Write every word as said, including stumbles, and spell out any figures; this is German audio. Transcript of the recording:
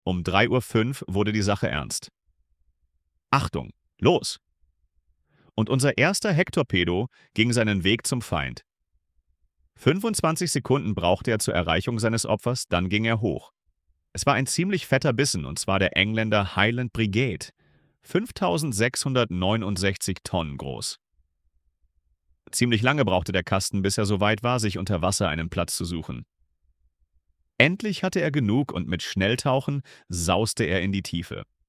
Um drei Uhr fünf wurde die Sache ernst. Achtung, los! Und unser erster Hecktorpedo ging seinen Weg zum Feind. fünfundzwanzig Sekunden brauchte er zur Erreichung seines Opfers, dann ging er hoch. Es war ein ziemlich fetter Bissen, und zwar der Engländer Highland Brigade. fünftausendsechshundertneunundsechzig Tonnen groß. Ziemlich lange brauchte der Kasten, bis er so weit war, sich unter Wasser einen Platz zu suchen. Endlich hatte er genug und mit Schnelltauchen sauste er in die Tiefe.